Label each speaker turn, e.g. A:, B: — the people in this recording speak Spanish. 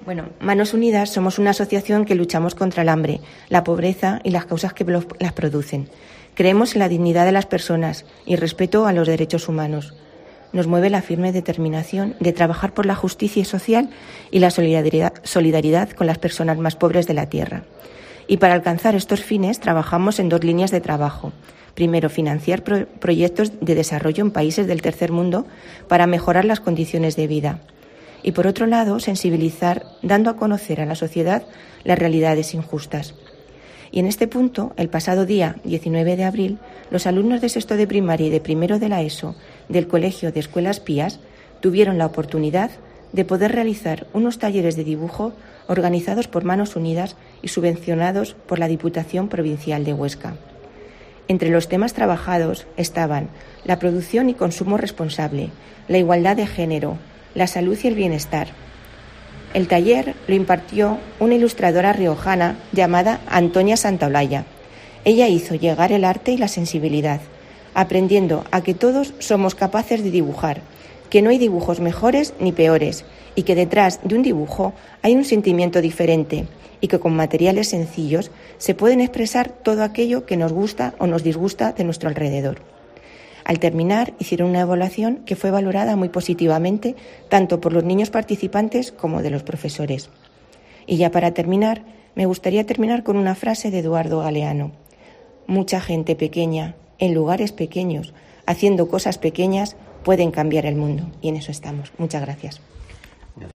A: Bueno, Manos Unidas somos una asociación que luchamos contra el hambre, la pobreza y las causas que las producen. Creemos en la dignidad de las personas y respeto a los derechos humanos. Nos mueve la firme determinación de trabajar por la justicia social y la solidaridad con las personas más pobres de la tierra. Y para alcanzar estos fines trabajamos en 2 líneas de trabajo. Primero, financiar proyectos de desarrollo en países del tercer mundo para mejorar las condiciones de vida. Y por otro lado, sensibilizar, dando a conocer a la sociedad las realidades injustas. Y en este punto, el pasado día 19 de abril, los alumnos de sexto de primaria y de primero de la ESO del Colegio de Escuelas Pías tuvieron la oportunidad de poder realizar unos talleres de dibujo organizados por Manos Unidas y subvencionados por la Diputación Provincial de Huesca. Entre los temas trabajados estaban la producción y consumo responsable, la igualdad de género, la salud y el bienestar. El taller lo impartió una ilustradora riojana llamada Antonia Santaolalla. Ella hizo llegar el arte y la sensibilidad, aprendiendo a que todos somos capaces de dibujar, que no hay dibujos mejores ni peores y que detrás de un dibujo hay un sentimiento diferente y que con materiales sencillos se pueden expresar todo aquello que nos gusta o nos disgusta de nuestro alrededor. Al terminar, hicieron una evaluación que fue valorada muy positivamente tanto por los niños participantes como de los profesores. Y ya para terminar, me gustaría terminar con una frase de Eduardo Galeano. Mucha gente pequeña, en lugares pequeños, haciendo cosas pequeñas, pueden cambiar el mundo. Y en eso estamos. Muchas gracias.